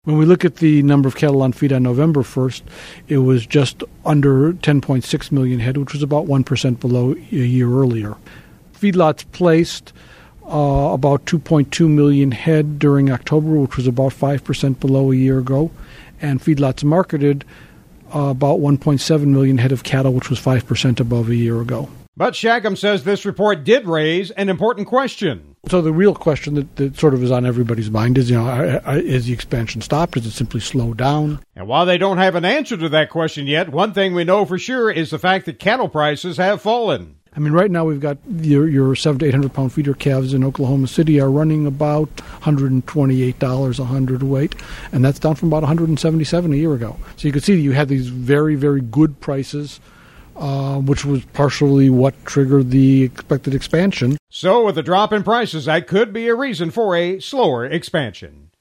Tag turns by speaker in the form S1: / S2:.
S1: When we look at the number of cattle on feed on November 1st, it was just under 10.6 million head, which was about 1% below a year earlier. Feedlots placed about 2.2 million head during October, which was about 5% below a year ago. And feedlots marketed about 1.7 million head of cattle, which was 5% above a year ago.
S2: But Shagam says this report did raise an important question.
S1: So the real question that sort of is on everybody's mind is, is the expansion stopped? Does it simply slow down?
S2: And while they don't have an answer to that question yet, one thing we know for sure is the fact that cattle prices have fallen.
S1: I mean, right now we've got your 700 to 800 pound feeder calves in Oklahoma City are running about $128 a hundredweight, and that's down from about $177 a year ago. So you can see you had these very, very good prices, which was partially what triggered the expected expansion.
S2: So with a drop in prices, that could be a reason for a slower expansion.